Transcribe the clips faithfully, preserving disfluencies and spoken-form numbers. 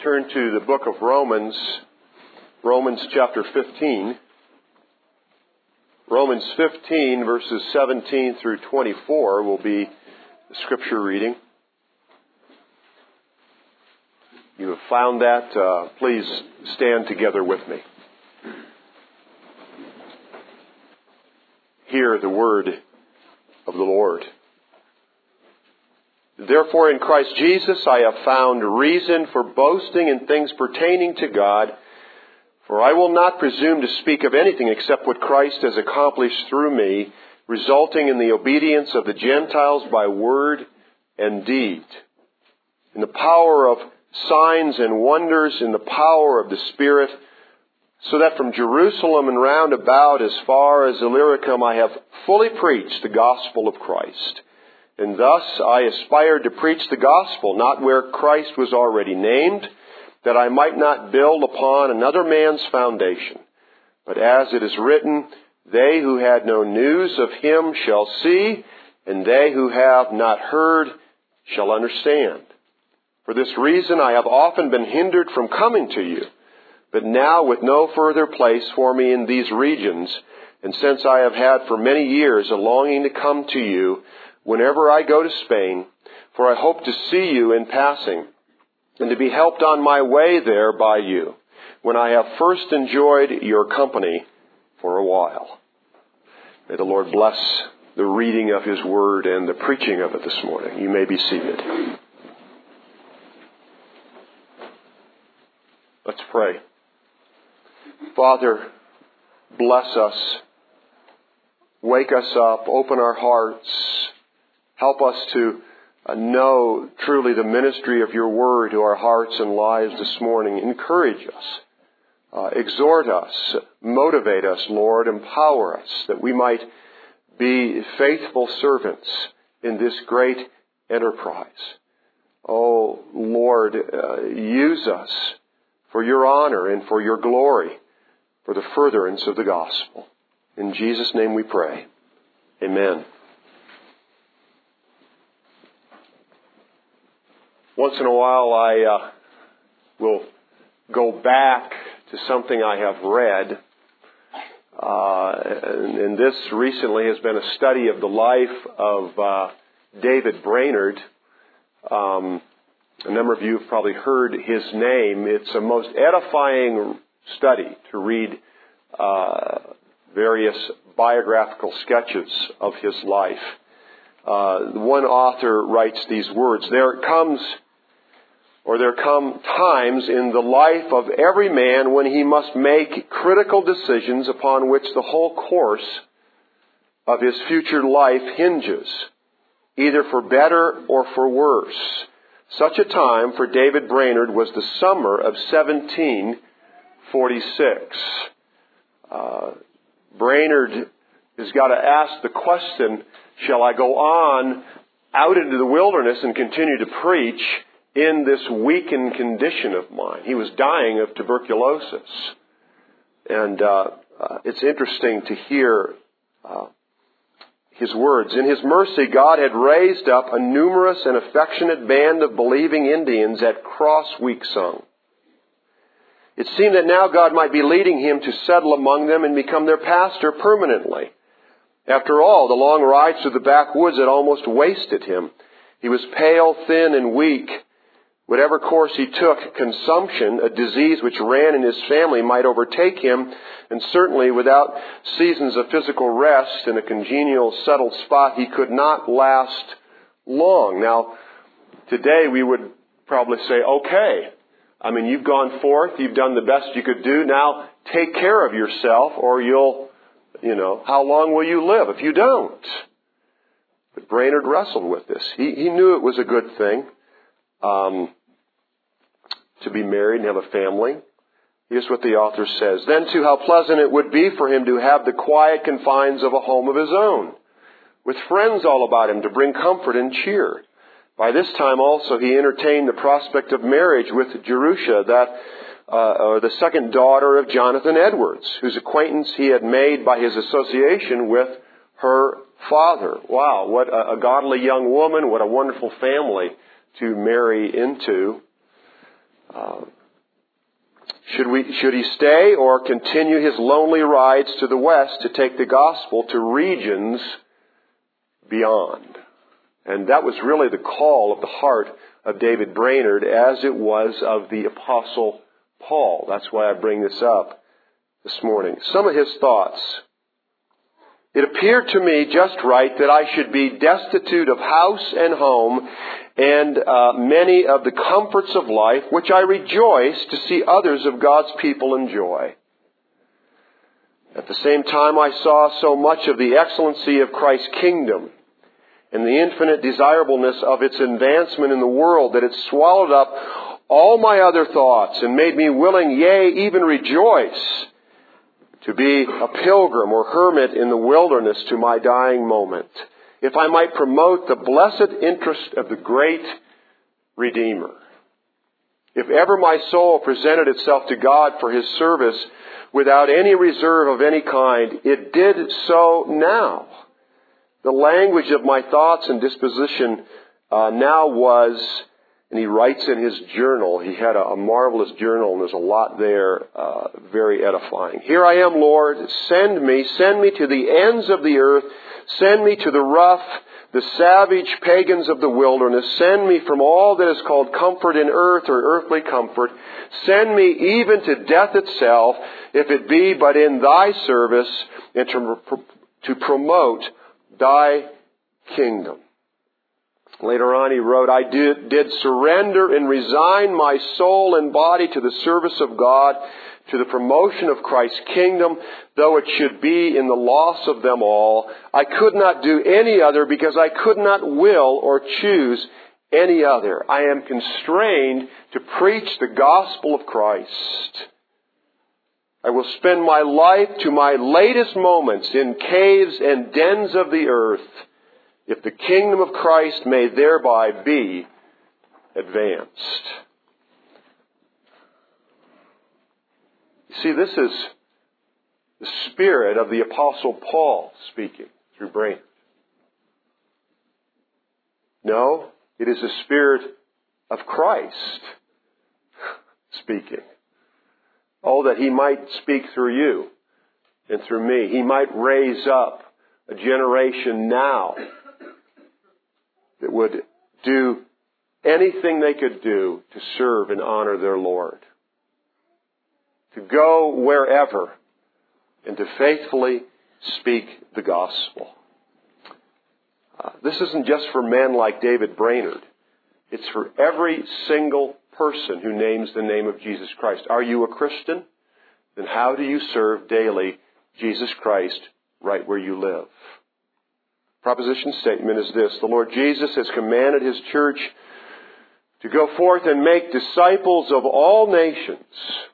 turn to the book of Romans, Romans chapter fifteen. Romans fifteen, verses seventeen through twenty-four will be the scripture reading. You have found that. Uh, please stand together with me. Hear the word of the Lord. Therefore, in Christ Jesus, I have found reason for boasting in things pertaining to God. For I will not presume to speak of anything except what Christ has accomplished through me, resulting in the obedience of the Gentiles by word and deed, in the power of signs and wonders, in the power of the Spirit, so that from Jerusalem and round about as far as Illyricum I have fully preached the gospel of Christ. And thus I aspired to preach the gospel, not where Christ was already named, that I might not build upon another man's foundation. But as it is written, they who had no news of him shall see, and they who have not heard shall understand. For this reason I have often been hindered from coming to you, but now with no further place for me in these regions, and since I have had for many years a longing to come to you whenever I go to Spain, for I hope to see you in passing, and to be helped on my way there by you, when I have first enjoyed your company for a while. May the Lord bless the reading of His Word and the preaching of it this morning. You may be seated. Let's pray. Father, bless us. Wake us up. Open our hearts. Help us to uh, know truly the ministry of your word to our hearts and lives this morning. Encourage us. Uh, exhort us. Motivate us, Lord. Empower us that we might be faithful servants in this great enterprise. Oh, Lord, uh, use us for your honor and for your glory, for the furtherance of the gospel. In Jesus' name we pray. Amen. Once in a while I uh, will go back to something I have read. Uh, and, and this recently has been a study of the life of uh, David Brainerd. Um, a number of you have probably heard his name. It's a most edifying study to read uh, various biographical sketches of his life. Uh, one author writes these words, There comes, or there come times in the life of every man when he must make critical decisions upon which the whole course of his future life hinges, either for better or for worse. Such a time for David Brainerd was the summer of seventeen forty-six. Uh, Brainerd has got to ask the question, shall I go on out into the wilderness and continue to preach in this weakened condition of mine? He was dying of tuberculosis. And uh, uh, it's interesting to hear uh, his words. In His mercy, God had raised up a numerous and affectionate band of believing Indians at Cross Weeksung. It seemed that now God might be leading him to settle among them and become their pastor permanently. After all, the long rides through the backwoods had almost wasted him. He was pale, thin, and weak. Whatever course he took, consumption, a disease which ran in his family, might overtake him, and certainly without seasons of physical rest in a congenial, settled spot, he could not last long. Now, today we would probably say, okay, I mean, you've gone forth, you've done the best you could do, now take care of yourself or you'll, you know, how long will you live if you don't? But Brainerd wrestled with this. He, he knew it was a good thing um, to be married and have a family. Here's what the author says. Then too, how pleasant it would be for him to have the quiet confines of a home of his own, with friends all about him to bring comfort and cheer. By this time also he entertained the prospect of marriage with Jerusha, that uh, or the second daughter of Jonathan Edwards, whose acquaintance he had made by his association with her father. Wow, what a, a godly young woman, what a wonderful family to marry into. Uh, Should we, should he stay or continue his lonely rides to the west to take the gospel to regions beyond? And that was really the call of the heart of David Brainerd, as it was of the Apostle Paul. That's why I bring this up this morning. Some of his thoughts. It appeared to me just right that I should be destitute of house and home and uh, many of the comforts of life, which I rejoice to see others of God's people enjoy. At the same time, I saw so much of the excellency of Christ's kingdom and the infinite desirableness of its advancement in the world that it swallowed up all my other thoughts and made me willing, yea, even rejoice, to be a pilgrim or hermit in the wilderness to my dying moment, if I might promote the blessed interest of the great Redeemer. If ever my soul presented itself to God for His service without any reserve of any kind, it did so now. The language of my thoughts and disposition uh, now was, and he writes in his journal, he had a, a marvelous journal, and there's a lot there, uh, very edifying. Here I am, Lord, send me, send me to the ends of the earth, send me to the rough, the savage pagans of the wilderness, send me from all that is called comfort in earth or earthly comfort, send me even to death itself, if it be but in thy service, and to, to promote thy kingdom. Later on he wrote, I did, did surrender and resign my soul and body to the service of God, to the promotion of Christ's kingdom, though it should be in the loss of them all. I could not do any other because I could not will or choose any other. I am constrained to preach the gospel of Christ. I will spend my life to my latest moments in caves and dens of the earth, if the kingdom of Christ may thereby be advanced. You see, this is the spirit of the Apostle Paul speaking through Brainerd. No, it is the spirit of Christ speaking. Oh, that He might speak through you and through me. He might raise up a generation now that would do anything they could do to serve and honor their Lord. To go wherever and to faithfully speak the gospel. Uh, this isn't just for men like David Brainerd. It's for every single person who names the name of Jesus Christ. Are you a Christian? Then how do you serve daily Jesus Christ right where you live? Proposition statement is this. The Lord Jesus has commanded His church to go forth and make disciples of all nations.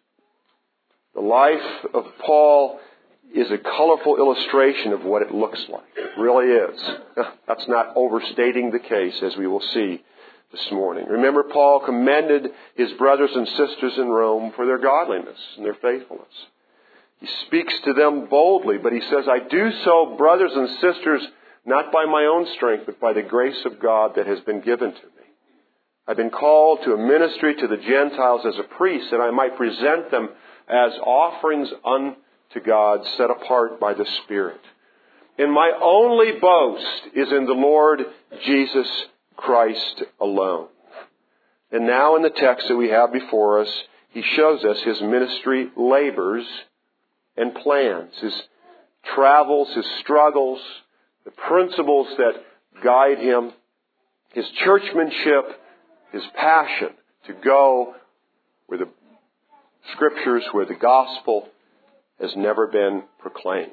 The life of Paul is a colorful illustration of what it looks like. It really is. That's not overstating the case, as we will see this morning. Remember, Paul commended his brothers and sisters in Rome for their godliness and their faithfulness. He speaks to them boldly, but he says, I do so, brothers and sisters, not by my own strength, but by the grace of God that has been given to me. I've been called to a ministry to the Gentiles as a priest, that I might present them as offerings unto God, set apart by the Spirit. And my only boast is in the Lord Jesus Christ alone. And now in the text that we have before us, he shows us his ministry labors and plans, his travels, his struggles, the principles that guide him, his churchmanship, his passion to go where the Scriptures, where the gospel has never been proclaimed.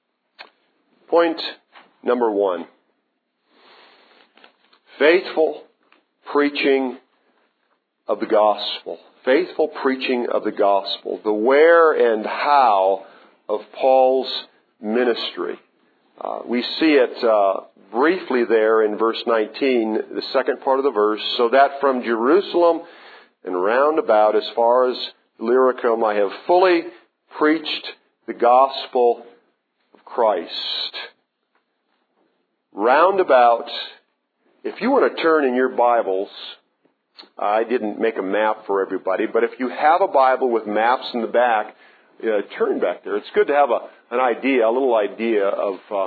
Point number one. Faithful preaching of the gospel. Faithful preaching of the gospel. The where and how of Paul's ministry. Uh, we see it uh, briefly there in verse nineteen, the second part of the verse, so that from Jerusalem and round about as far as Illyricum I have fully preached the gospel of Christ. Round about, if you want to turn in your Bibles I didn't make a map for everybody, but if you have a Bible with maps in the back, uh, turn back there. It's good to have a, an idea, a little idea of uh,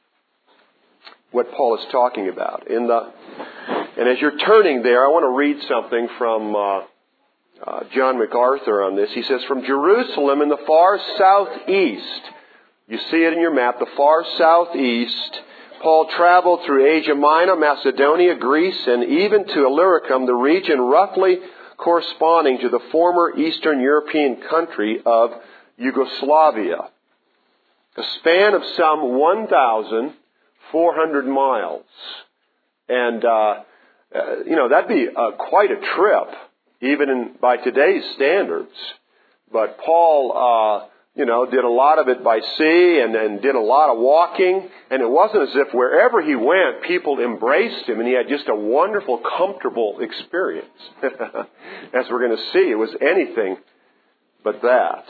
what Paul is talking about. In the, and as you're turning there, I want to read something from uh, uh, John MacArthur on this. He says, "From Jerusalem in the far southeast," you see it in your map, the far southeast, Paul traveled through Asia Minor, Macedonia, Greece, and even to Illyricum, the region roughly corresponding to the former Eastern European country of Yugoslavia. A span of some one thousand four hundred miles. And, uh, uh, you know, that'd be uh, quite a trip, even in, by today's standards. But Paul, uh, you know, did a lot of it by sea and, and did a lot of walking. And it wasn't as if wherever he went, people embraced him and he had just a wonderful, comfortable experience. As we're going to see, it was anything but that.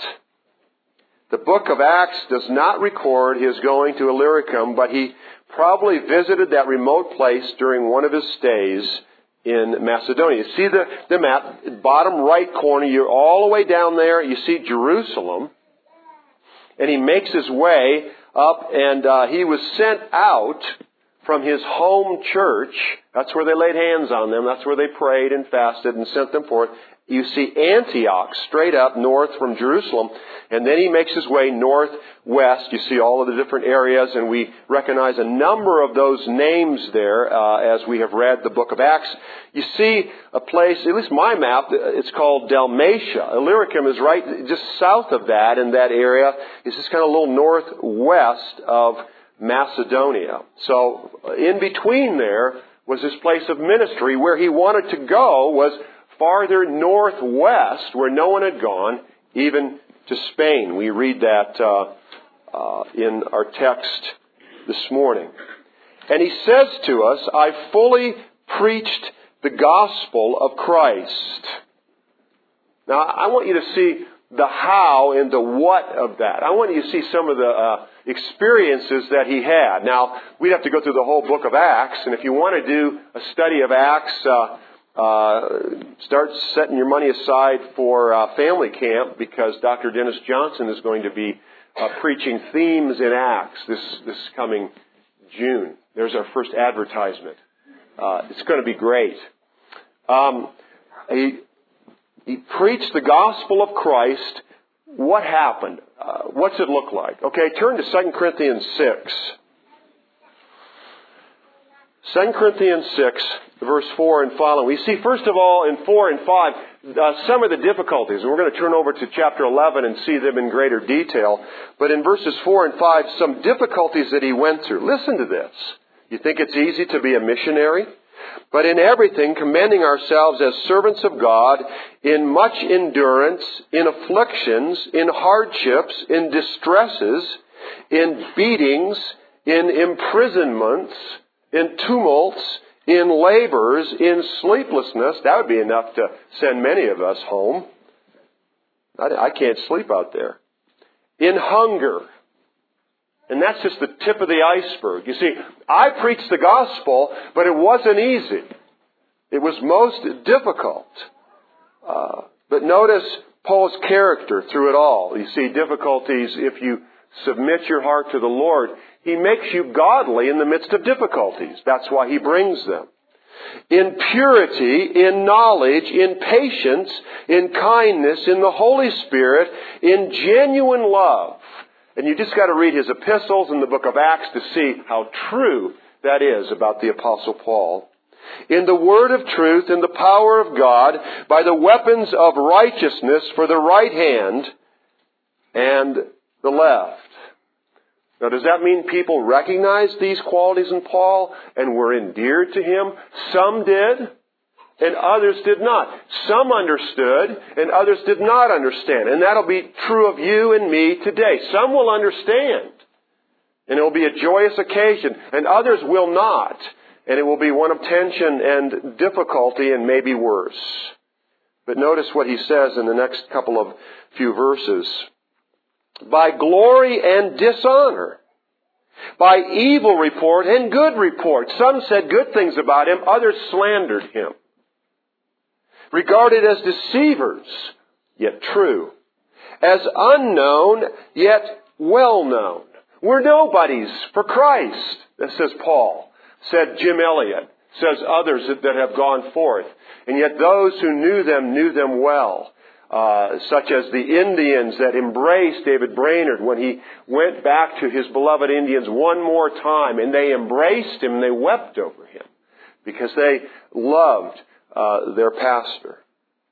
The book of Acts does not record his going to Illyricum, but he probably visited that remote place during one of his stays in Macedonia. You see the, the map, bottom right corner, you're all the way down there, you see Jerusalem. And he makes his way up, and uh, he was sent out from his home church. That's where they laid hands on them. That's where they prayed and fasted and sent them forth. You see Antioch straight up north from Jerusalem. And then he makes his way northwest. You see all of the different areas, and we recognize a number of those names there uh, as we have read the book of Acts. You see a place, at least my map, it's called Dalmatia. Illyricum is right just south of that in that area. It's just kind of a little northwest of Macedonia. So in between there was this place of ministry. Where he wanted to go was farther northwest, where no one had gone, even to Spain. We read that uh, uh, in our text this morning. And he says to us, "I fully preached the gospel of Christ." Now, I want you to see the how and the what of that. I want you to see some of the uh, experiences that he had. Now, we'd have to go through the whole book of Acts, and if you want to do a study of Acts, uh, Uh, start setting your money aside for uh, family camp, because Doctor Dennis Johnson is going to be uh, preaching themes in Acts this this coming June. There's our first advertisement. Uh, it's going to be great. Um, he, he preached the gospel of Christ. What happened? Uh, what's it look like? Okay, turn to Second Corinthians six. Second Corinthians six, verse four and following. We see, first of all, in four and five, uh, some of the difficulties. And we're going to turn over to chapter eleven and see them in greater detail. But in verses four and five, some difficulties that he went through. Listen to this. You think it's easy to be a missionary? But in everything, commending ourselves as servants of God, in much endurance, in afflictions, in hardships, in distresses, in beatings, in imprisonments, in tumults, in labors, in sleeplessness. That would be enough to send many of us home. I, I can't sleep out there. In hunger. And that's just the tip of the iceberg. You see, I preached the gospel, but it wasn't easy. It was most difficult. Uh, but notice Paul's character through it all. You see difficulties if you submit your heart to the Lord. He makes you godly in the midst of difficulties. That's why he brings them. In purity, in knowledge, in patience, in kindness, in the Holy Spirit, in genuine love. And you just got to read his epistles in the book of Acts to see how true that is about the Apostle Paul. In the word of truth, in the power of God, by the weapons of righteousness for the right hand and the left. Now, does that mean people recognized these qualities in Paul and were endeared to him? Some did, and others did not. Some understood, and others did not understand. And that'll be true of you and me today. Some will understand, and it will be a joyous occasion, and others will not. And it will be one of tension and difficulty and maybe worse. But notice what he says in the next couple of few verses. By glory and dishonor, by evil report and good report. Some said good things about him, others slandered him. regarded as deceivers, yet true, as unknown, yet well known. We're nobodies for Christ, says Paul, said Jim Elliot, says others that have gone forth. And yet those who knew them knew them well. Uh, such as the Indians that embraced David Brainerd when he went back to his beloved Indians one more time, and they embraced him and they wept over him because they loved uh, their pastor.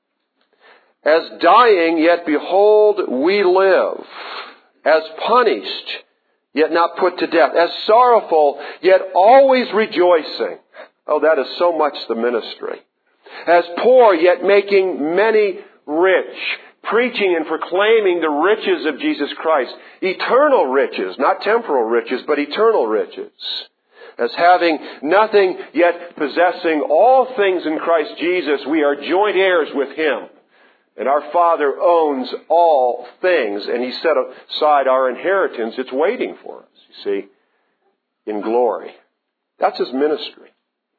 As dying, yet behold, we live. As punished, yet not put to death. As sorrowful, yet always rejoicing. Oh, that is so much the ministry. As poor, yet making many rich, preaching and proclaiming the riches of Jesus Christ. Eternal riches, not temporal riches, but eternal riches. As having nothing, yet possessing all things in Christ Jesus, we are joint heirs with Him. And our Father owns all things, and He set aside our inheritance. It's waiting for us, you see, in glory. That's His ministry.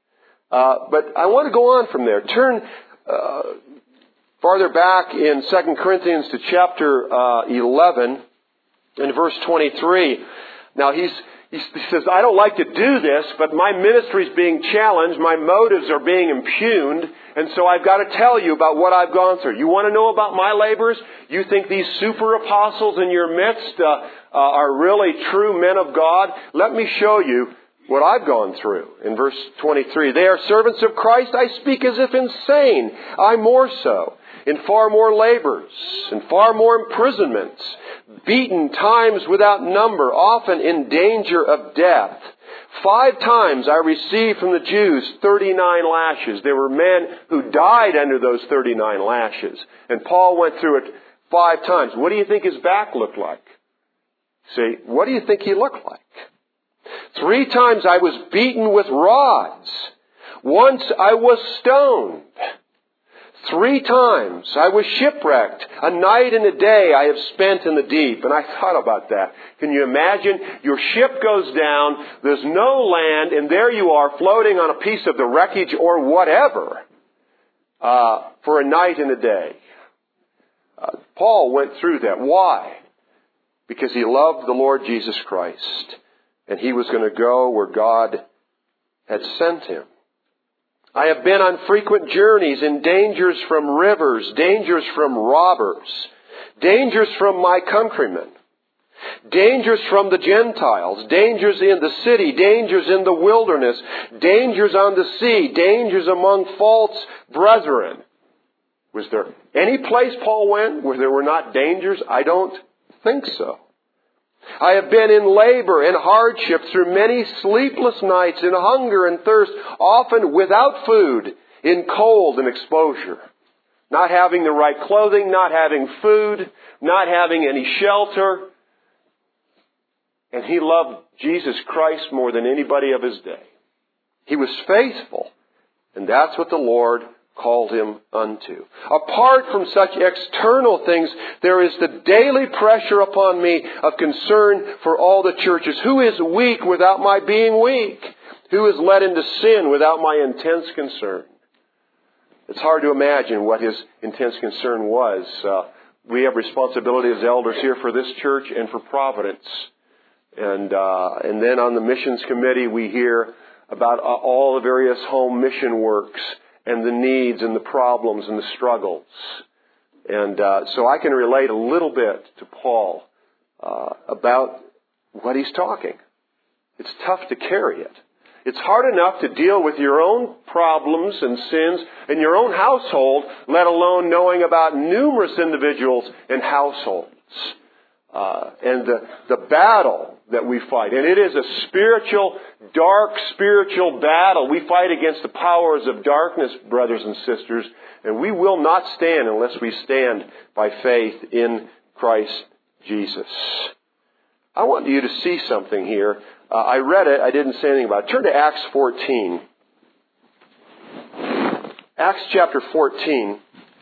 Uh, but I want to go on from there. Turn uh, farther back in Second Corinthians to chapter uh, eleven, in verse twenty-three. Now he's, he says, I don't like to do this, but my ministry is being challenged. My motives are being impugned. And so I've got to tell you about what I've gone through. You want to know about my labors? You think these super apostles in your midst uh, uh, are really true men of God? Let me show you what I've gone through. In verse twenty-three, they are servants of Christ. I speak as if insane. I more so. In far more labors, in far more imprisonments, beaten times without number, often in danger of death. Five times I received from the Jews thirty-nine lashes. There were men who died under those thirty-nine lashes. And Paul went through it five times. What do you think his back looked like? See, what do you think he looked like? Three times I was beaten with rods. Once I was stoned. Three times I was shipwrecked. A night and a day I have spent in the deep. And I thought about that. Can you imagine? Your ship goes down, there's no land, and there you are floating on a piece of the wreckage or whatever uh, for a night and a day. Uh, Paul went through that. Why? Because he loved the Lord Jesus Christ. And he was going to go where God had sent him. I have been on frequent journeys in dangers from rivers, dangers from robbers, dangers from my countrymen, dangers from the Gentiles, dangers in the city, dangers in the wilderness, dangers on the sea, dangers among false brethren. Was there any place Paul went where there were not dangers? I don't think so. I have been in labor and hardship through many sleepless nights, in hunger and thirst, often without food, in cold and exposure. Not having the right clothing, not having food, not having any shelter. And he loved Jesus Christ more than anybody of his day. He was faithful, and that's what the Lord called him unto. Apart from such external things, there is the daily pressure upon me of concern for all the churches. Who is weak without my being weak? Who is led into sin without my intense concern? It's hard to imagine what his intense concern was. Uh, we have responsibility as elders here for this church and for Providence. And, uh, and then on the missions committee, we hear about uh, all the various home mission works and the needs and the problems and the struggles. And uh, so I can relate a little bit to Paul uh, about what he's talking. It's tough to carry it. It's hard enough to deal with your own problems and sins in your own household, let alone knowing about numerous individuals and households. Uh, and the, the battle that we fight. And it is a spiritual, dark spiritual battle. We fight against the powers of darkness, brothers and sisters. And we will not stand unless we stand by faith in Christ Jesus. I want you to see something here. Uh, I read it. I didn't say anything about it. Turn to Acts fourteen. Acts chapter fourteen.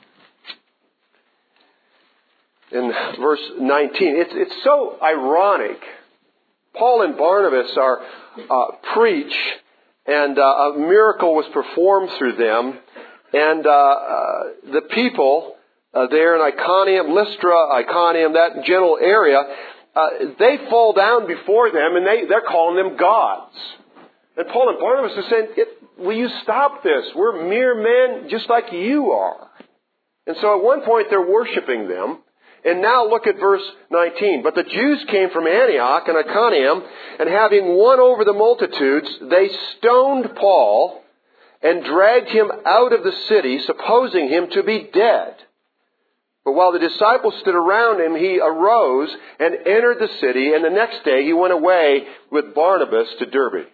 In verse nineteen. It's, it's so ironic. Paul and Barnabas are uh, preach, and uh, a miracle was performed through them. And uh, uh, the people uh, there in Iconium, Lystra, Iconium, that general area, uh, they fall down before them and they, they're calling them gods. And Paul and Barnabas are saying, it, will you stop this? We're mere men just like you are. And so at one point they're worshiping them. And now look at verse nineteen. But the Jews came from Antioch and Iconium, and having won over the multitudes, they stoned Paul and dragged him out of the city, supposing him to be dead. But while the disciples stood around him, he arose and entered the city, and the next day he went away with Barnabas to Derbe.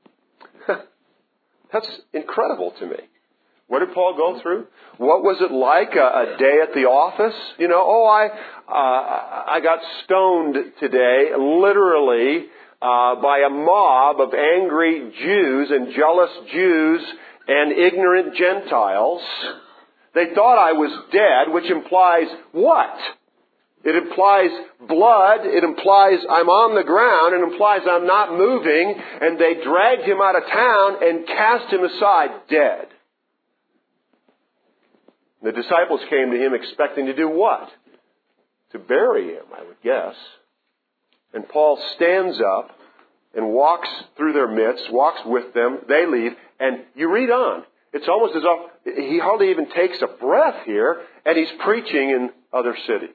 That's incredible to me. What did Paul go through? What was it like a, a day at the office? You know, oh, I uh, I got stoned today, literally, uh, by a mob of angry Jews and jealous Jews and ignorant Gentiles. They thought I was dead, which implies what? It implies blood. It implies I'm on the ground. It implies I'm not moving. And they dragged him out of town and cast him aside dead. The disciples came to him expecting to do what? To bury him, I would guess. And Paul stands up and walks through their midst, walks with them. They leave. And you read on. It's almost as if he hardly even takes a breath here, and he's preaching in other cities.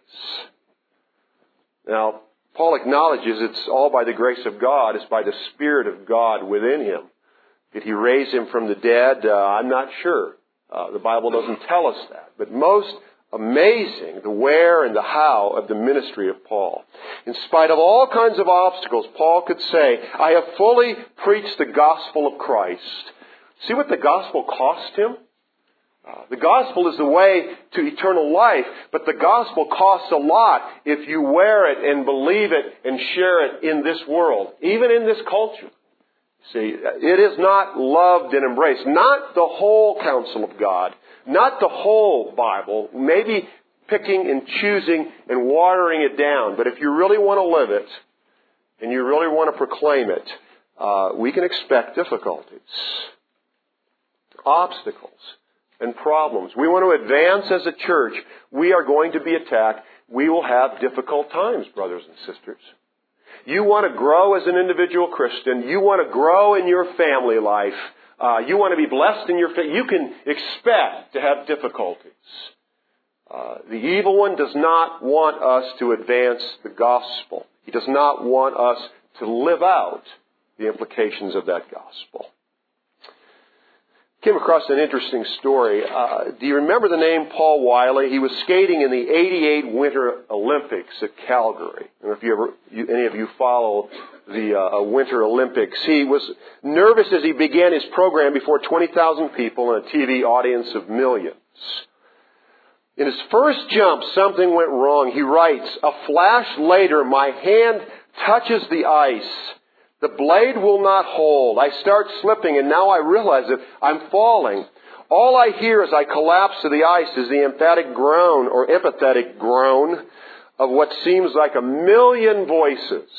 Now, Paul acknowledges it's all by the grace of God. It's by the Spirit of God within him. Did he raise him from the dead? Uh, I'm not sure. Uh, the Bible doesn't tell us that. But most amazing, the where and the how of the ministry of Paul. In spite of all kinds of obstacles, Paul could say, I have fully preached the gospel of Christ. See what the gospel cost him? Uh, the gospel is the way to eternal life, but the gospel costs a lot if you wear it and believe it and share it in this world, even in this culture. See, it is not loved and embraced. Not the whole counsel of God, not the whole Bible, maybe picking and choosing and watering it down. But if you really want to live it and you really want to proclaim it, uh, we can expect difficulties, obstacles, and problems. We want to advance as a church. We are going to be attacked. We will have difficult times, brothers and sisters. You want to grow as an individual Christian. You want to grow in your family life. Uh, you want to be blessed in your family. You can expect to have difficulties. Uh, the evil one does not want us to advance the gospel. He does not want us to live out the implications of that gospel. Came across an interesting story. Uh, do you remember the name Paul Wiley? He was skating in the eighty-eight Winter Olympics at Calgary. And if you ever, you, any of you follow the uh, Winter Olympics, he was nervous as he began his program before twenty thousand people and a T V audience of millions. In his first jump, something went wrong. He writes, a flash later, my hand touches the ice. The blade will not hold. I start slipping, and now I realize that I'm falling. All I hear as I collapse to the ice is the emphatic groan or empathetic groan of what seems like a million voices.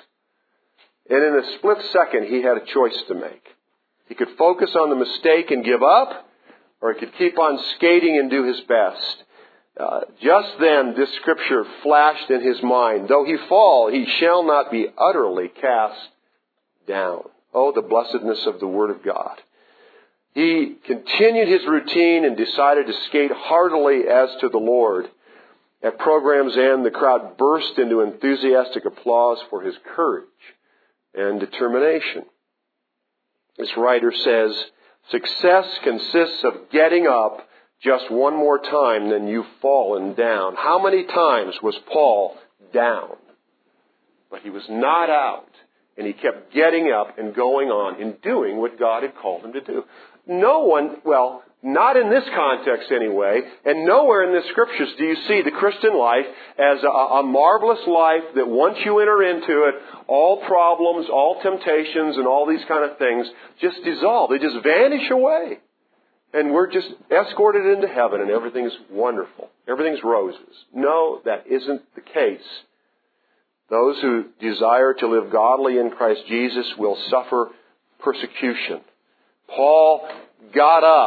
And in a split second, he had a choice to make. He could focus on the mistake and give up, or he could keep on skating and do his best. Uh, just then, this scripture flashed in his mind. Though he fall, he shall not be utterly cast down. Oh, the blessedness of the Word of God. He continued his routine and decided to skate heartily as to the Lord. At program's end, the crowd burst into enthusiastic applause for his courage and determination. This writer says, success consists of getting up just one more time than you've fallen down. How many times was Paul down? But he was not out. And he kept getting up and going on and doing what God had called him to do. No one, well, not in this context anyway, and nowhere in the Scriptures do you see the Christian life as a, a marvelous life that once you enter into it, all problems, all temptations, and all these kind of things just dissolve. They just vanish away. And we're just escorted into heaven and everything's wonderful. Everything's roses. No, that isn't the case. Those who desire to live godly in Christ Jesus will suffer persecution. Paul got up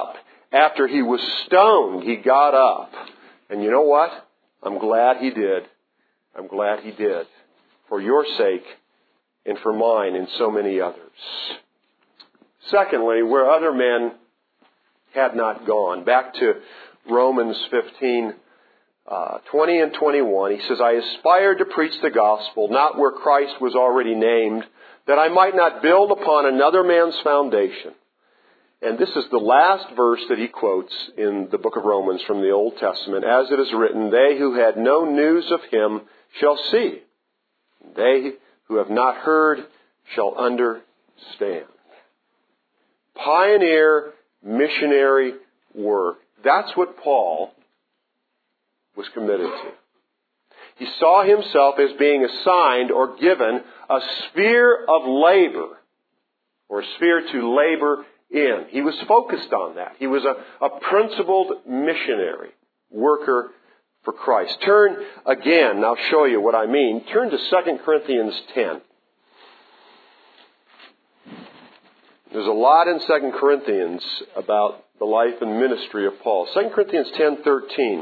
after he was stoned, he got up. And you know what? I'm glad he did. I'm glad he did. For your sake and for mine and so many others. Secondly, where other men had not gone. Back to Romans fifteen, uh, twenty and twenty-one. He says, I aspired to preach the gospel, not where Christ was already named, that I might not build upon another man's foundation. And this is the last verse that he quotes in the book of Romans from the Old Testament. As it is written, they who had no news of him shall see. They who have not heard shall understand. Pioneer missionary work. That's what Paul was committed to. He saw himself as being assigned or given a sphere of labor, or a sphere to labor in. He was focused on that. He was a, a principled missionary worker for Christ. Turn again, and I'll show you what I mean. Turn to Second Corinthians ten. There's a lot in Second Corinthians about the life and ministry of Paul. Second Corinthians ten thirteen.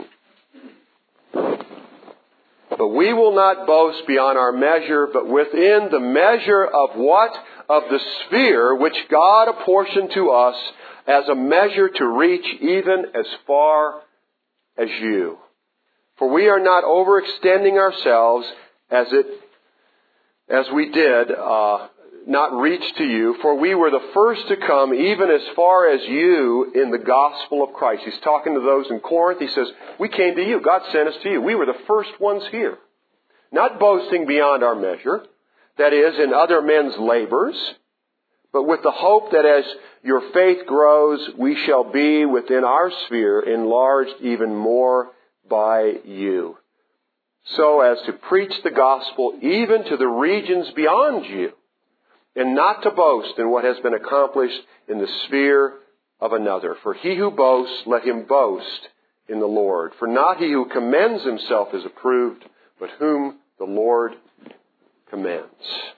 But we will not boast beyond our measure, but within the measure of what? Of the sphere which God apportioned to us as a measure to reach even as far as you. For we are not overextending ourselves as it, as we did, uh, not reach to you, for we were the first to come even as far as you in the gospel of Christ. He's talking to those in Corinth. He says, we came to you. God sent us to you. We were the first ones here. Not boasting beyond our measure, that is, in other men's labors, but with the hope that as your faith grows, we shall be within our sphere enlarged even more by you, so as to preach the gospel even to the regions beyond you, and not to boast in what has been accomplished in the sphere of another. For he who boasts, let him boast in the Lord. For not he who commends himself is approved, but whom the Lord commends.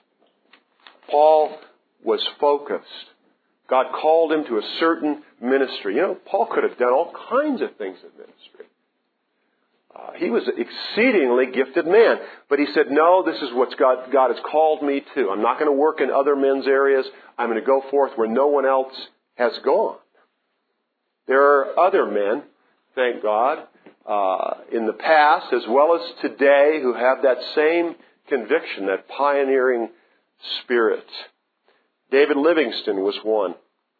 Paul was focused. God called him to a certain ministry. You know, Paul could have done all kinds of things in ministry. Uh, he was an exceedingly gifted man. But he said, no, this is what God, God has called me to. I'm not going to work in other men's areas. I'm going to go forth where no one else has gone. There are other men, thank God, uh, in the past as well as today who have that same conviction, that pioneering spirit. David Livingstone was one.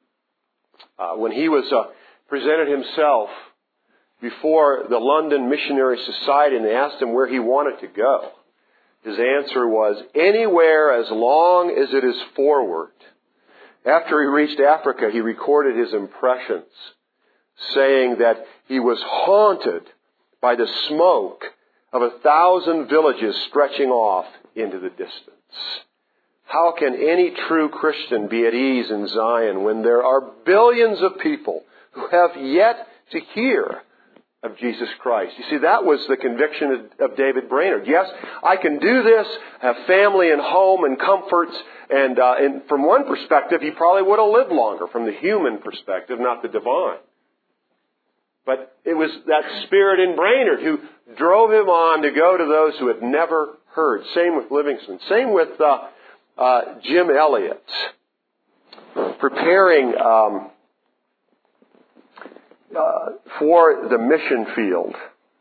Uh, when he was uh, presented himself before the London Missionary Society and they asked him where he wanted to go, his answer was, anywhere as long as it is forward. After he reached Africa, he recorded his impressions, saying that he was haunted by the smoke of a thousand villages stretching off into the distance. How can any true Christian be at ease in Zion when there are billions of people who have yet to hear of Jesus Christ? You see, that was the conviction of David Brainerd. Yes, I can do this, have family and home and comforts, and, uh, and from one perspective, he probably would have lived longer, from the human perspective, not the divine. But it was that spirit in Brainerd who drove him on to go to those who had never heard. Same with Livingstone. Same with uh, uh, Jim Elliot. Preparing um, uh, for the mission field.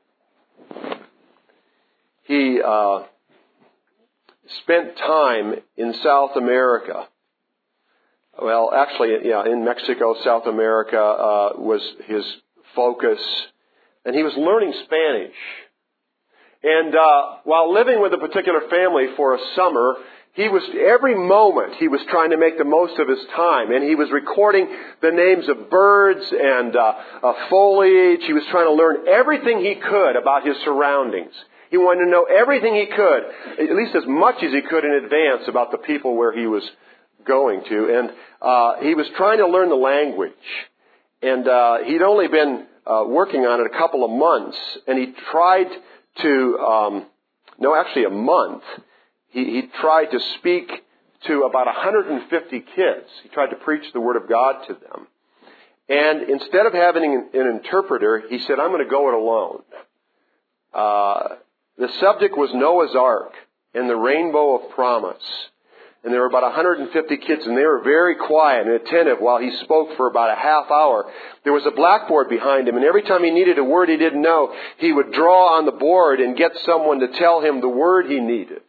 He uh, spent time in South America. Well, actually, yeah, in Mexico, South America uh, was his focus, and he was learning Spanish. And uh, while living with a particular family for a summer, he was, every moment, he was trying to make the most of his time, and he was recording the names of birds and uh, uh, foliage. He was trying to learn everything he could about his surroundings. He wanted to know everything he could, at least as much as he could in advance about the people where he was going to. And uh, he was trying to learn the language. And uh, he'd only been uh, working on it a couple of months, and he tried to, um, no, actually a month, he, he tried to speak to about one hundred fifty kids. He tried to preach the Word of God to them. And instead of having an interpreter, he said, I'm going to go it alone. Uh, the subject was Noah's Ark and the Rainbow of Promise. And there were about one hundred fifty kids, and they were very quiet and attentive while he spoke for about a half hour. There was a blackboard behind him, and every time he needed a word he didn't know, he would draw on the board and get someone to tell him the word he needed.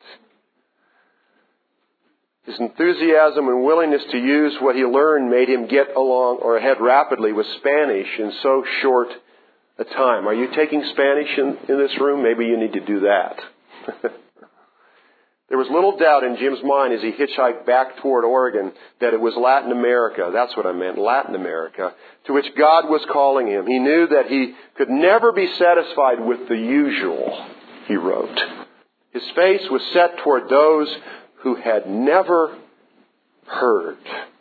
His enthusiasm and willingness to use what he learned made him get along or ahead rapidly with Spanish in so short a time. Are you taking Spanish in, in this room? Maybe you need to do that. There was little doubt in Jim's mind as he hitchhiked back toward Oregon that it was Latin America, that's what I meant, Latin America, to which God was calling him. He knew that he could never be satisfied with the usual, he wrote. His face was set toward those who had never heard.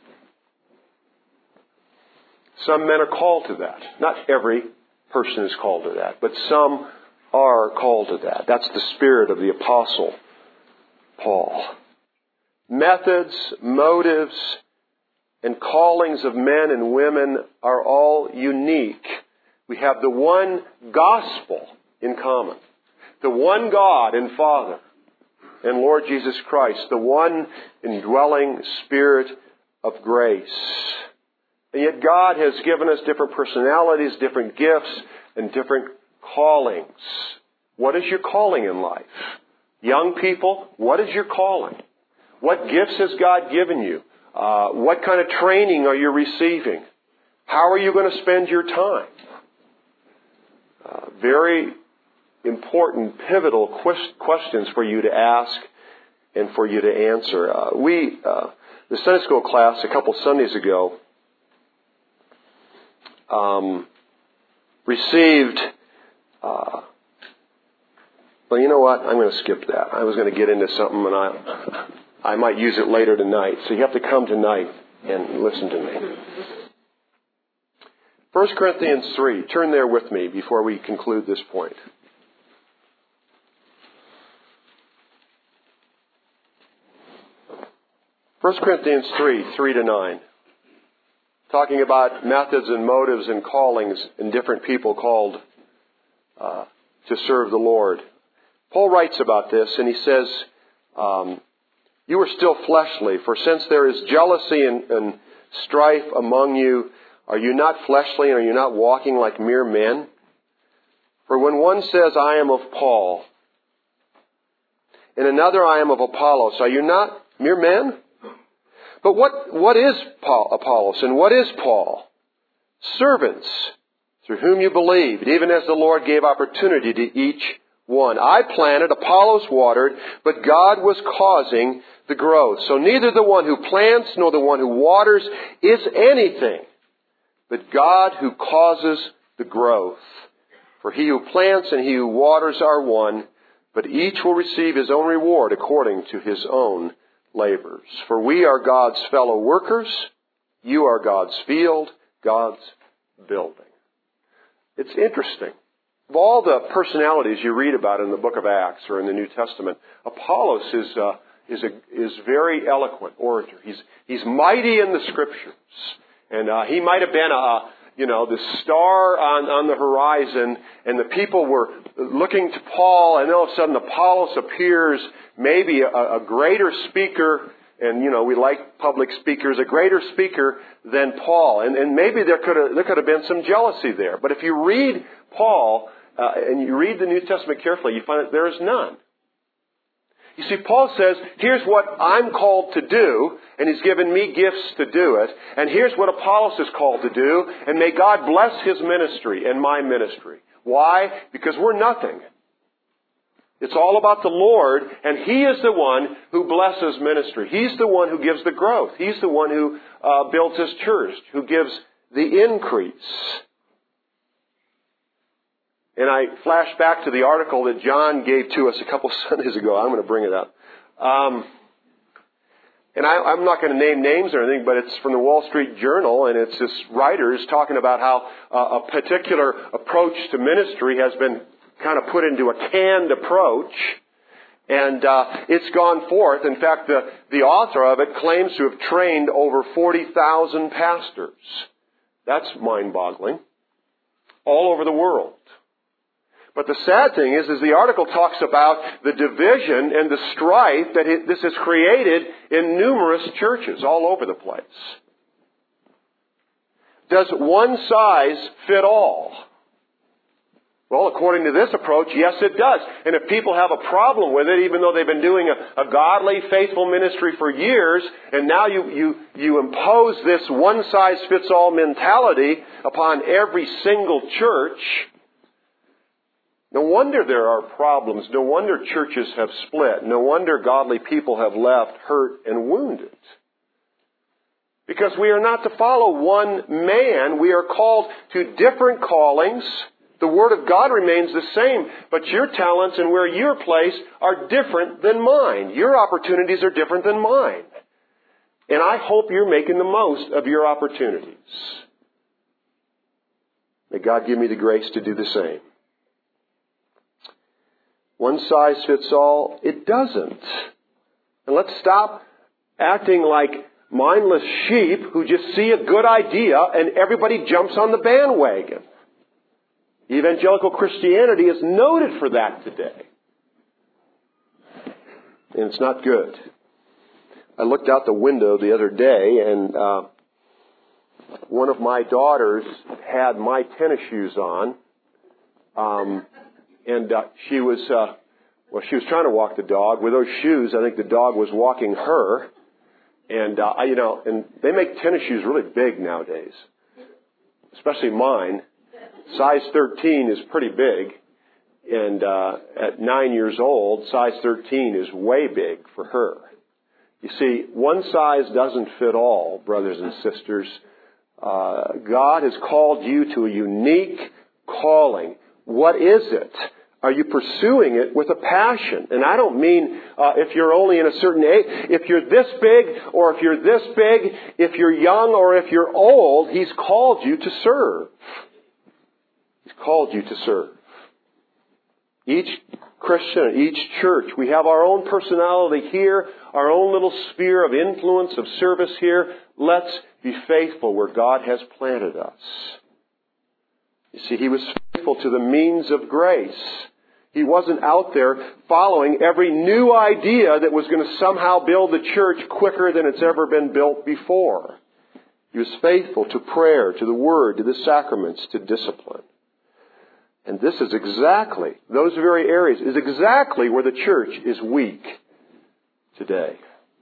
Some men are called to that. Not every person is called to that, but some are called to that. That's the spirit of the Apostle Paul. Methods, motives, and callings of men and women are all unique. We have the one gospel in common. The one God and Father and Lord Jesus Christ. The one indwelling Spirit of grace. And yet God has given us different personalities, different gifts, and different callings. What is your calling in life? Young people, what is your calling? What gifts has God given you? Uh, what kind of training are you receiving? How are you going to spend your time? Uh, very important, pivotal quest- questions for you to ask and for you to answer. Uh, we, uh, the Sunday school class a couple Sundays ago, um, received... Uh, Well, you know what? I'm going to skip that. I was going to get into something, and I I might use it later tonight. So you have to come tonight and listen to me. First Corinthians three. Turn there with me before we conclude this point. First Corinthians three, three to nine. Talking about methods and motives and callings in different people called uh, to serve the Lord. Paul writes about this, and he says, um, you are still fleshly, for since there is jealousy and, and strife among you, are you not fleshly, and are you not walking like mere men? For when one says, I am of Paul, and another, I am of Apollos, are you not mere men? But what, what is Paul, Apollos, and what is Paul? Servants, through whom you believed, even as the Lord gave opportunity to each one. I planted, Apollos watered, but God was causing the growth. So neither the one who plants nor the one who waters is anything, but God who causes the growth. For he who plants and he who waters are one, but each will receive his own reward according to his own labors. For we are God's fellow workers, you are God's field, God's building. It's interesting. Of all the personalities you read about in the book of Acts or in the New Testament, Apollos is uh, is a is very eloquent orator. He's he's mighty in the Scriptures, and uh, he might have been a you know the star on on the horizon, and the people were looking to Paul, and all of a sudden Apollos appears, maybe a, a greater speaker. And, you know, we like public speakers, a greater speaker than Paul. And, and maybe there could have, there could have been some jealousy there. But if you read Paul, uh, and you read the New Testament carefully, you find that there is none. You see, Paul says, here's what I'm called to do, and he's given me gifts to do it. And here's what Apollos is called to do, and may God bless his ministry and my ministry. Why? Because we're nothing. It's all about the Lord, and He is the one who blesses ministry. He's the one who gives the growth. He's the one who uh, builds His church, who gives the increase. And I flash back to the article that John gave to us a couple Sundays ago. I'm going to bring it up. Um, and I, I'm not going to name names or anything, but it's from the Wall Street Journal, and it's this writers talking about how uh, a particular approach to ministry has been kind of put into a canned approach, and uh, it's gone forth. In fact, the, the author of it claims to have trained over forty thousand pastors. That's mind-boggling. All over the world. But the sad thing is, is the article talks about the division and the strife that it, this has created in numerous churches all over the place. Does one size fit all? Well, according to this approach, yes, it does. And if people have a problem with it, even though they've been doing a, a godly, faithful ministry for years, and now you, you, you impose this one-size-fits-all mentality upon every single church, no wonder there are problems. No wonder churches have split. No wonder godly people have left hurt and wounded. Because we are not to follow one man. We are called to different callings. The Word of God remains the same, but your talents and where you're placed are different than mine. Your opportunities are different than mine. And I hope you're making the most of your opportunities. May God give me the grace to do the same. One size fits all, it doesn't. And let's stop acting like mindless sheep who just see a good idea and everybody jumps on the bandwagon. Evangelical Christianity is noted for that today. And it's not good. I looked out the window the other day and uh, one of my daughters had my tennis shoes on. Um, and uh, she was, uh, well, she was trying to walk the dog. With those shoes, I think the dog was walking her. And, uh, I, you know, and they make tennis shoes really big nowadays. Especially mine. Size thirteen is pretty big. And uh, at nine years old, size thirteen is way big for her. You see, one size doesn't fit all, brothers and sisters. Uh, God has called you to a unique calling. What is it? Are you pursuing it with a passion? And I don't mean uh, if you're only in a certain age. If you're this big or if you're this big, if you're young or if you're old, He's called you to serve. He's called you to serve. Each Christian, each church, we have our own personality here, our own little sphere of influence, of service here. Let's be faithful where God has planted us. You see, He was faithful to the means of grace. He wasn't out there following every new idea that was going to somehow build the church quicker than it's ever been built before. He was faithful to prayer, to the Word, to the sacraments, to discipline. And this is exactly, those very areas, is exactly where the church is weak today.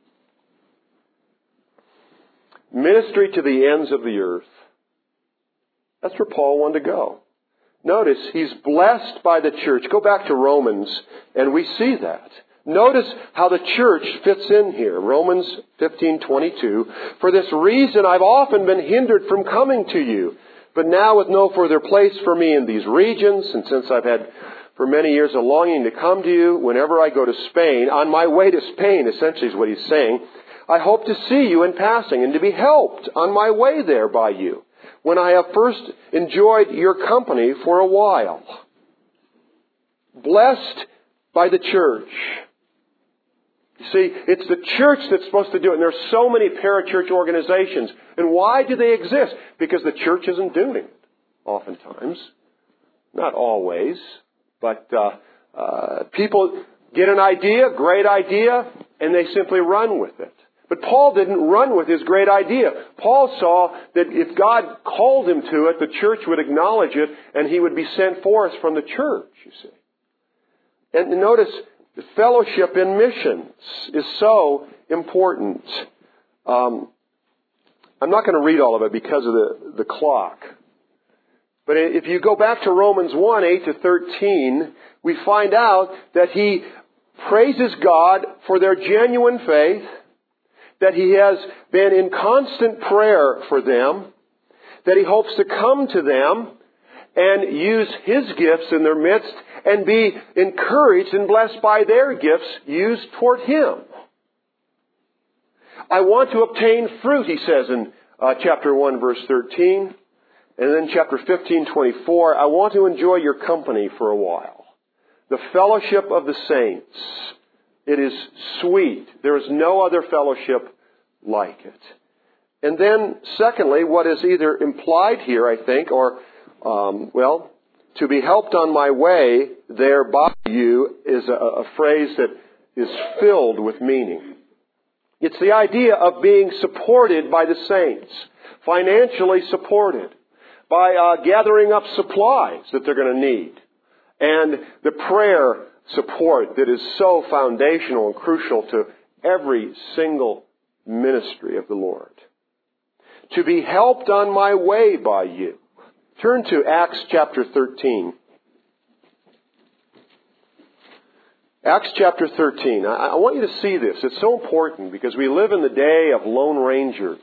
Ministry to the ends of the earth. That's where Paul wanted to go. Notice, he's blessed by the church. Go back to Romans, and we see that. Notice how the church fits in here. Romans fifteen twenty-two. For this reason I've often been hindered from coming to you, but now with no further place for me in these regions, and since I've had for many years a longing to come to you, whenever I go to Spain, on my way to Spain, essentially is what he's saying, I hope to see you in passing and to be helped on my way there by you, when I have first enjoyed your company for a while. Blessed by the church. You see, it's the church that's supposed to do it. And there's so many parachurch organizations. And why do they exist? Because the church isn't doing it, oftentimes. Not always. But uh, uh, people get an idea, great idea, and they simply run with it. But Paul didn't run with his great idea. Paul saw that if God called him to it, the church would acknowledge it, and he would be sent forth from the church, you see. And notice, the fellowship in missions is so important. Um, I'm not going to read all of it because of the, the clock. But if you go back to Romans one, eight to thirteen, we find out that he praises God for their genuine faith, that he has been in constant prayer for them, that he hopes to come to them and use his gifts in their midst and be encouraged and blessed by their gifts used toward him. I want to obtain fruit, he says in uh, chapter one, verse thirteen. And then chapter fifteen, twenty-four, I want to enjoy your company for a while. The fellowship of the saints. It is sweet. There is no other fellowship like it. And then, secondly, what is either implied here, I think, or, um, well, to be helped on my way there by you is a, a phrase that is filled with meaning. It's the idea of being supported by the saints, financially supported, by uh, gathering up supplies that they're going to need, and the prayer support that is so foundational and crucial to every single ministry of the Lord. To be helped on my way by you. Turn to Acts chapter thirteen. Acts chapter thirteen. I, I want you to see this. It's so important because we live in the day of Lone Rangers.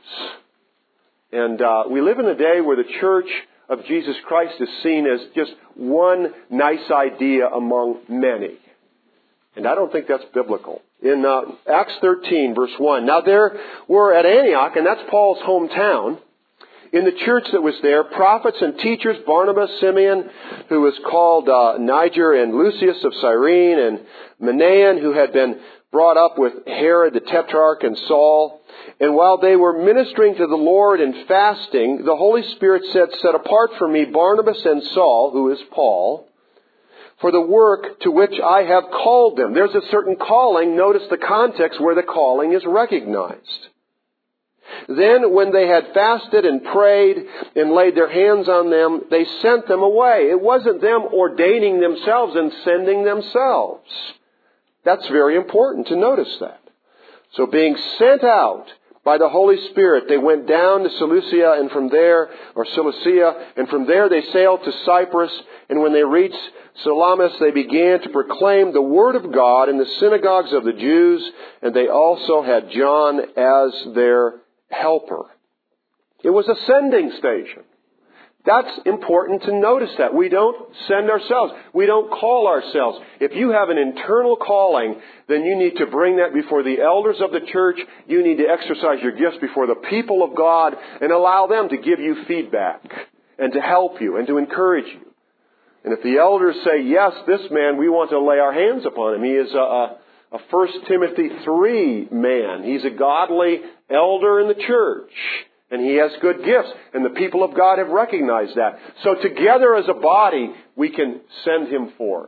And uh, we live in a day where the church of Jesus Christ is seen as just one nice idea among many. And I don't think that's biblical. In uh, Acts thirteen, verse one, now there were at Antioch, and that's Paul's hometown, in the church that was there, prophets and teachers, Barnabas, Simeon, who was called uh, Niger, and Lucius of Cyrene, and Manaen, who had been brought up with Herod the Tetrarch, and Saul. And while they were ministering to the Lord and fasting, the Holy Spirit said, set apart for me Barnabas and Saul, who is Paul, for the work to which I have called them. There's a certain calling. Notice the context where the calling is recognized. Then when they had fasted and prayed and laid their hands on them, they sent them away. It wasn't them ordaining themselves and sending themselves. That's very important to notice that. So being sent out by the Holy Spirit, they went down to Seleucia and from there, or Cilicia, and from there they sailed to Cyprus. And when they reached Salamis, they began to proclaim the word of God in the synagogues of the Jews, and they also had John as their helper. It was a sending station. That's important to notice that. We don't send ourselves. We don't call ourselves. If you have an internal calling, then you need to bring that before the elders of the church. You need to exercise your gifts before the people of God and allow them to give you feedback and to help you and to encourage you. And if the elders say, yes, this man, we want to lay our hands upon him. He is a, a, a First Timothy three man. He's a godly elder in the church. And he has good gifts. And the people of God have recognized that. So together as a body, we can send him forth.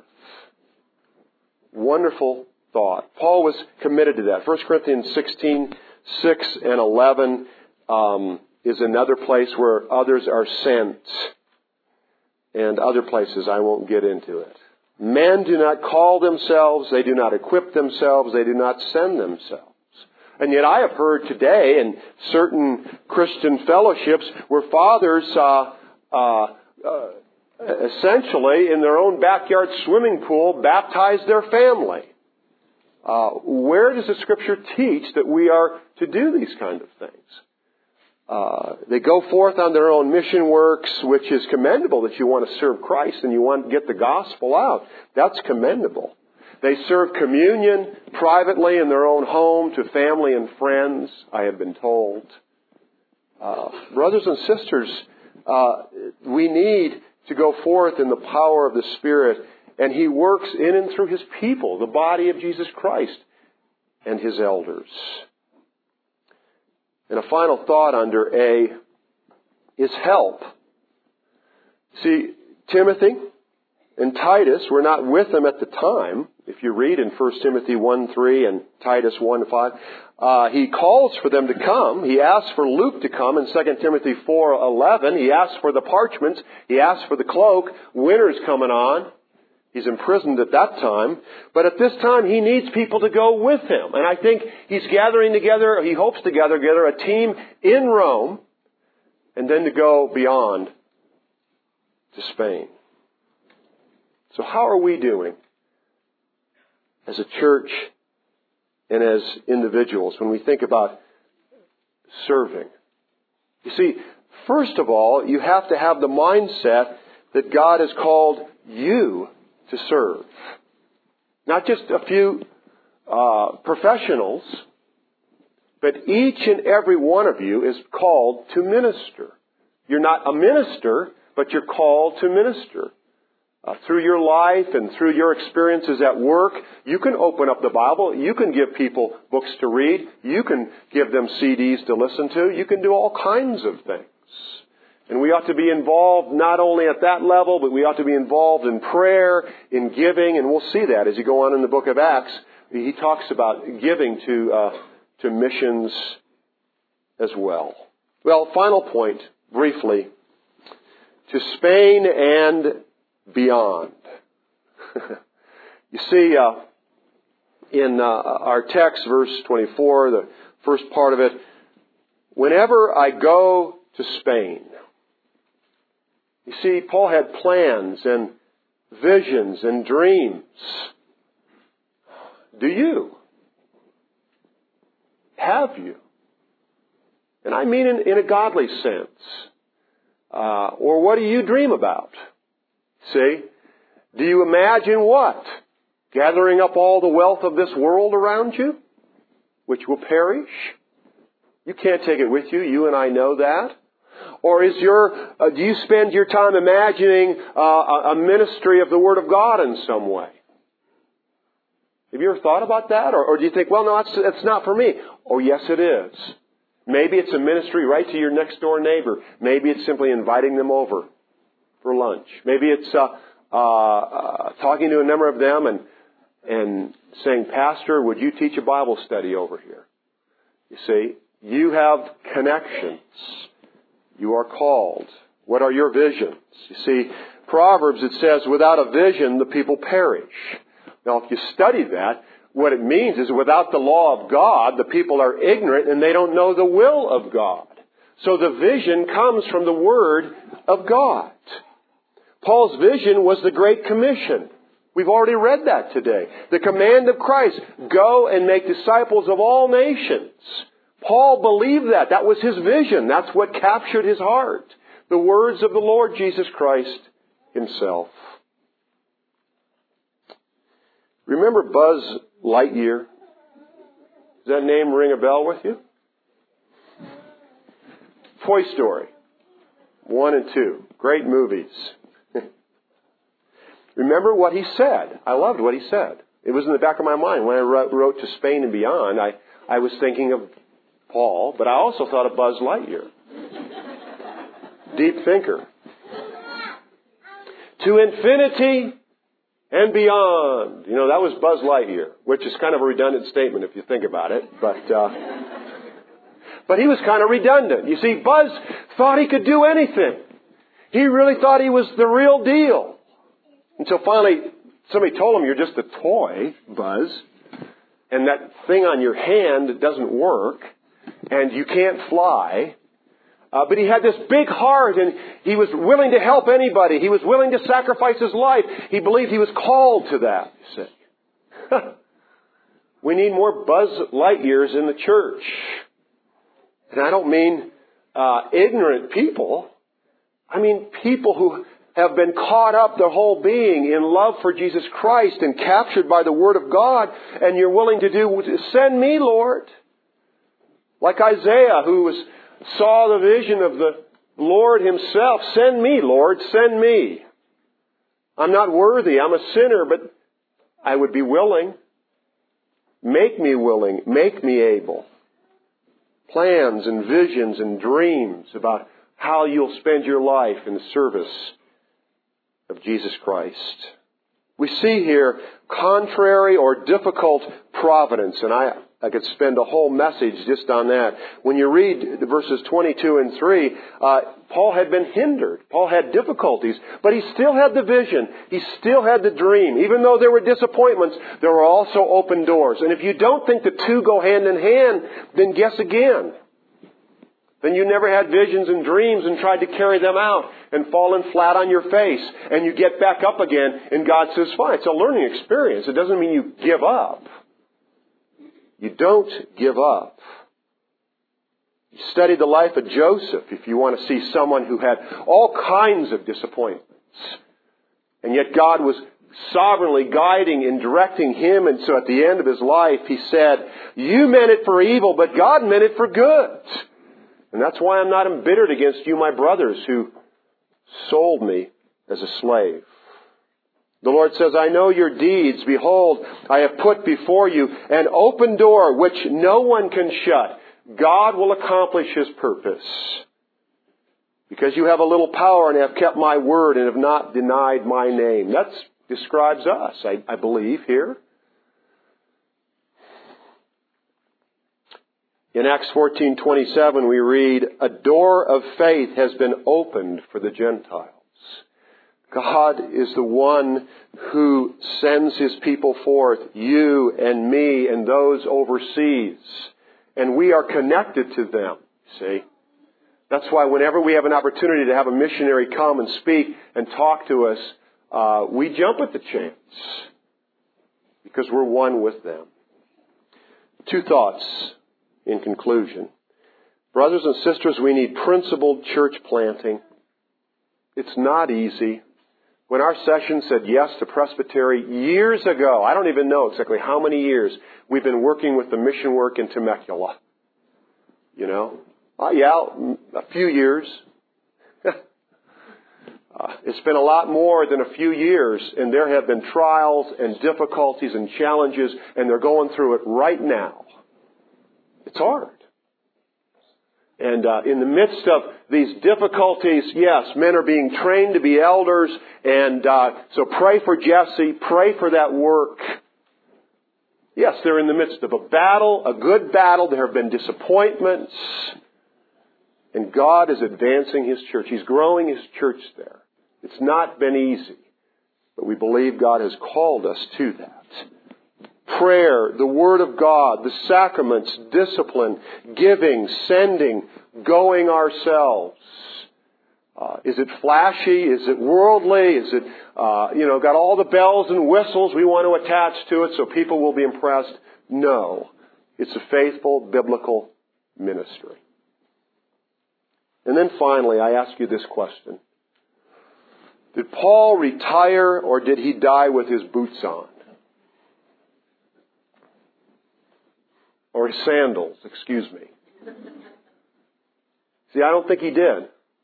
Wonderful thought. Paul was committed to that. First Corinthians sixteen, six and eleven um, is another place where others are sent. And other places I won't get into it. Men do not call themselves. They do not equip themselves. They do not send themselves. And yet I have heard today in certain Christian fellowships where fathers uh, uh, uh, essentially in their own backyard swimming pool baptize their family. Uh, where does the Scripture teach that we are to do these kind of things? Uh, they go forth on their own mission works, which is commendable that you want to serve Christ and you want to get the gospel out. That's commendable. They serve communion privately in their own home to family and friends, I have been told. Uh, brothers and sisters, uh, we need to go forth in the power of the Spirit, and He works in and through His people, the body of Jesus Christ, and His elders. And a final thought under A is help. See, Timothy and Titus were not with them at the time. If you read in First Timothy one three and Titus one five, uh, he calls for them to come. He asks for Luke to come in Second Timothy four eleven. He asks for the parchments. He asks for the cloak. Winter's coming on. He's imprisoned at that time. But at this time, he needs people to go with him. And I think he's gathering together, he hopes to gather together a team in Rome and then to go beyond to Spain. So how are we doing as a church and as individuals when we think about serving? You see, first of all, you have to have the mindset that God has called you to serve. Not just a few uh, professionals, but each and every one of you is called to minister. You're not a minister, but you're called to minister. Uh, through your life and through your experiences at work, you can open up the Bible. You can give people books to read. You can give them C Ds to listen to. You can do all kinds of things. And we ought to be involved not only at that level, but we ought to be involved in prayer, in giving, and we'll see that as you go on in the book of Acts. He talks about giving to uh, to missions as well. Well, final point, briefly, to Spain and beyond. You see, uh, in uh, our text, verse twenty-four, the first part of it, whenever I go to Spain. You see, Paul had plans and visions and dreams. Do you? Have you? And I mean in, in a godly sense. Uh, or what do you dream about? See? Do you imagine what? Gathering up all the wealth of this world around you, which will perish? You can't take it with you. You and I know that. Or is your, uh, do you spend your time imagining uh, a ministry of the Word of God in some way? Have you ever thought about that? Or, or do you think, well, no, that's, that's not for me? Oh, yes, it is. Maybe it's a ministry right to your next door neighbor. Maybe it's simply inviting them over for lunch. Maybe it's uh, uh, uh, talking to a number of them and and saying, Pastor, would you teach a Bible study over here? You see, you have connections. You are called. What are your visions? You see, Proverbs, it says, without a vision, the people perish. Now, if you study that, what it means is without the law of God, the people are ignorant and they don't know the will of God. So the vision comes from the Word of God. Paul's vision was the Great Commission. We've already read that today. The command of Christ, go and make disciples of all nations. Paul believed that. That was his vision. That's what captured his heart. The words of the Lord Jesus Christ Himself. Remember Buzz Lightyear? Does that name ring a bell with you? Toy Story. One and two. Great movies. Remember what he said. I loved what he said. It was in the back of my mind. When I wrote To Spain and Beyond, I, I was thinking of Paul, but I also thought of Buzz Lightyear. Deep thinker. To infinity and beyond. You know, that was Buzz Lightyear, which is kind of a redundant statement if you think about it. But, uh, but he was kind of redundant. You see, Buzz thought he could do anything. He really thought he was the real deal. Until finally somebody told him, you're just a toy, Buzz. And that thing on your hand doesn't work. And you can't fly. Uh, but he had this big heart and he was willing to help anybody. He was willing to sacrifice his life. He believed he was called to that. You see. We need more Buzz Lightyears in the church. And I don't mean uh, ignorant people. I mean people who have been caught up their whole being in love for Jesus Christ and captured by the Word of God. And you're willing to do, send me, Lord. Like Isaiah, who was, saw the vision of the Lord Himself. Send me, Lord, send me. I'm not worthy. I'm a sinner, but I would be willing. Make me willing. Make me able. Plans and visions and dreams about how you'll spend your life in the service of Jesus Christ. We see here contrary or difficult providence, and I, I could spend a whole message just on that. When you read the verses twenty-two and three, uh, Paul had been hindered. Paul had difficulties, but he still had the vision. He still had the dream. Even though there were disappointments, there were also open doors. And if you don't think the two go hand in hand, then guess again. Then you never had visions and dreams and tried to carry them out and fallen flat on your face. And you get back up again and God says, fine, it's a learning experience. It doesn't mean you give up. You don't give up. You study the life of Joseph if you want to see someone who had all kinds of disappointments. And yet God was sovereignly guiding and directing him. And so at the end of his life, he said, you meant it for evil, but God meant it for good. And that's why I'm not embittered against you, my brothers, who sold me as a slave. The Lord says, I know your deeds. Behold, I have put before you an open door which no one can shut. God will accomplish His purpose. Because you have a little power and have kept my word and have not denied my name. That describes us, I, I believe, here. In Acts fourteen twenty-seven we read, a door of faith has been opened for the Gentiles. God is the one who sends His people forth, you and me and those overseas. And we are connected to them, see. That's why whenever we have an opportunity to have a missionary come and speak and talk to us, uh, we jump at the chance. Because we're one with them. Two thoughts in conclusion. Brothers and sisters, we need principled church planting. It's not easy. When our session said yes to presbytery years ago, I don't even know exactly how many years we've been working with the mission work in Temecula. You know? Oh yeah, a few years. uh, it's been a lot more than a few years, and there have been trials and difficulties and challenges, and they're going through it right now. It's hard. And uh, in the midst of these difficulties, yes, men are being trained to be elders. And uh, so pray for Jesse. Pray for that work. Yes, they're in the midst of a battle, a good battle. There have been disappointments. And God is advancing His church. He's growing His church there. It's not been easy. But we believe God has called us to that. Prayer, the Word of God, the sacraments, discipline, giving, sending, going ourselves. Uh, is it flashy? Is it worldly? Is it, uh, you know, got all the bells and whistles we want to attach to it so people will be impressed? No. It's a faithful biblical ministry. And then finally, I ask you this question. Did Paul retire or did he die with his boots on? Or his sandals, excuse me. See, I don't think he did.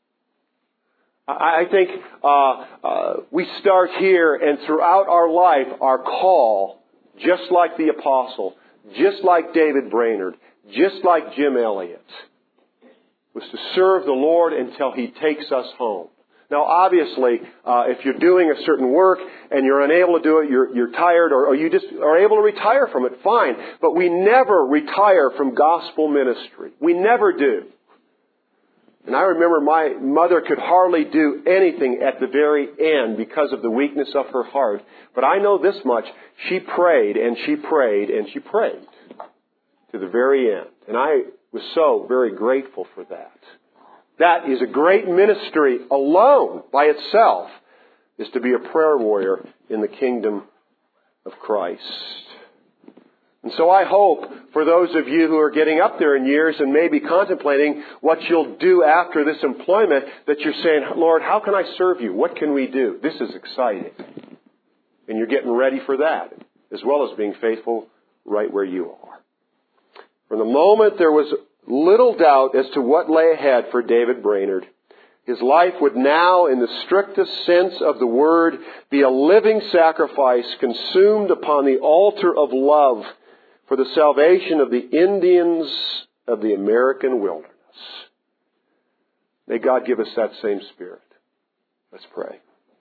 I think uh, uh, we start here, and throughout our life, our call, just like the apostle, just like David Brainerd, just like Jim Elliot, was to serve the Lord until He takes us home. Now, obviously, uh, if you're doing a certain work and you're unable to do it, you're, you're tired, or, or you just are able to retire from it, fine. But we never retire from gospel ministry. We never do. And I remember my mother could hardly do anything at the very end because of the weakness of her heart. But I know this much. She prayed and she prayed and she prayed to the very end. And I was so very grateful for that. That is a great ministry alone by itself, is to be a prayer warrior in the kingdom of Christ. And so I hope for those of you who are getting up there in years and maybe contemplating what you'll do after this employment, that you're saying, Lord, how can I serve you? What can we do? This is exciting. And you're getting ready for that, as well as being faithful right where you are. From the moment there was little doubt as to what lay ahead for David Brainerd. His life would now, in the strictest sense of the word, be a living sacrifice consumed upon the altar of love for the salvation of the Indians of the American wilderness. May God give us that same spirit. Let's pray.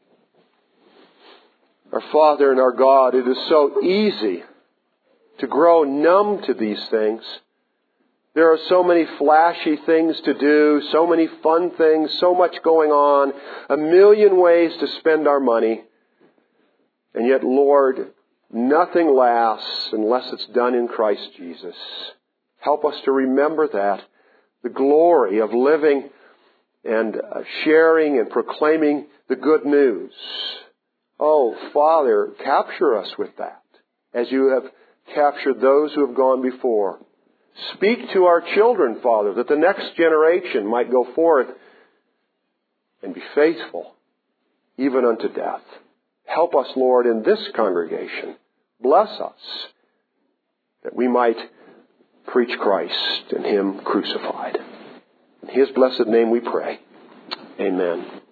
Our Father and our God, it is so easy to grow numb to these things. There are so many flashy things to do, so many fun things, so much going on, a million ways to spend our money. And yet, Lord, nothing lasts unless it's done in Christ Jesus. Help us to remember that. The glory of living and sharing and proclaiming the good news. Oh, Father, capture us with that, as you have captured those who have gone before. Speak to our children, Father, that the next generation might go forth and be faithful, even unto death. Help us, Lord, in this congregation. Bless us, that we might preach Christ and Him crucified. In His blessed name we pray. Amen.